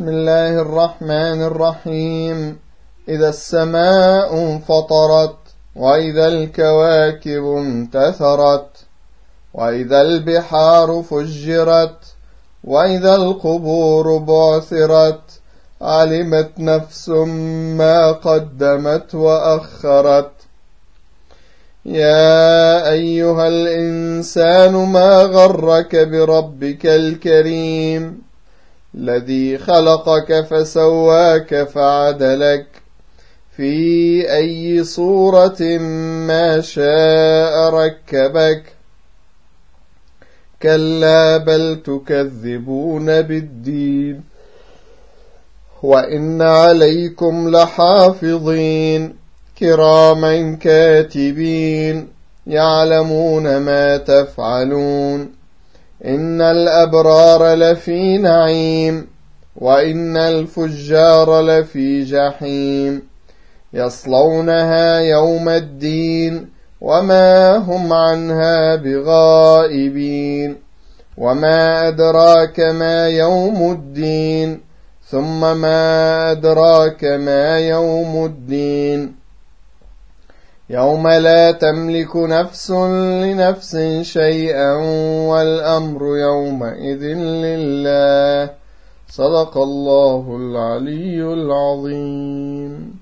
بسم الله الرحمن الرحيم. إذا السماء انفطرت وإذا الكواكب انتثرت وإذا البحار فجرت وإذا القبور بعثرت علمت نفس ما قدمت وأخرت. يا أيها الإنسان ما غرك بربك الكريم الذي خلقك فسواك فعدلك في أي صورة ما شاء ركبك. كلا بل تكذبون بالدين وإن عليكم لحافظين كراما كاتبين يعلمون ما تفعلون. إن الأبرار لفي نعيم وإن الفجار لفي جحيم يصلونها يوم الدين وما هم عنها بغائبين. وما أدراك ما يوم الدين ثم ما أدراك ما يوم الدين يوم لا تملك نفس لنفس شيئا والأمر يومئذ لله. صدق الله العلي العظيم.